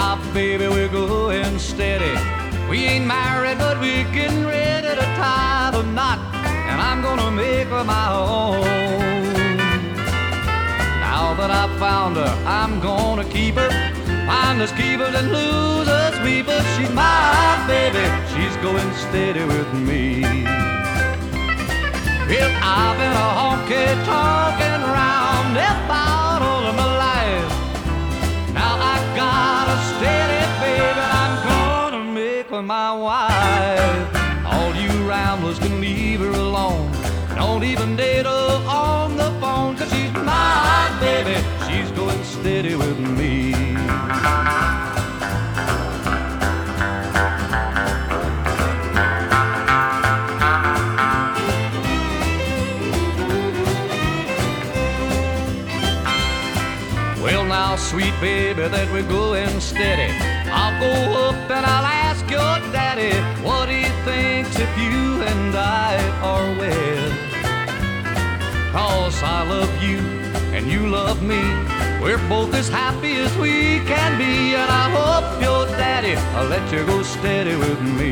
my baby, we're going steady. We ain't married, but we're getting ready to tie the knot, and I'm gonna make her my own. Now that I've found her, I'm gonna keep her. Finders, keepers, and losers, weepers. She's my baby, she's going steady with me. Well, I've been a honky-tonkin' round about all of my life. Now I got a steady baby, I'm gonna make her my wife. All you ramblers can leave her alone. Don't even date her on the phone, 'cause she's my baby, she's going steady with me. Well now, sweet baby, that we're going steady, I'll go up and I'll ask your daddy what he thinks if you and I are wed. 'Cause I love you and you love me, we're both as happy as we can be, and I hope your daddy will let you go steady with me.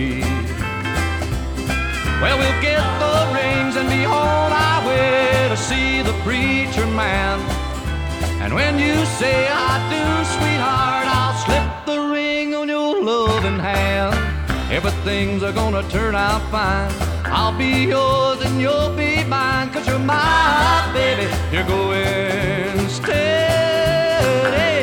Well, we'll get the rings and be on our way to see the preacher man. And when you say I do, sweetheart, I'll slip the ring on your loving hand. Everything's gonna turn out fine. I'll be yours and you'll be mine, 'cause you're my baby, you're going steady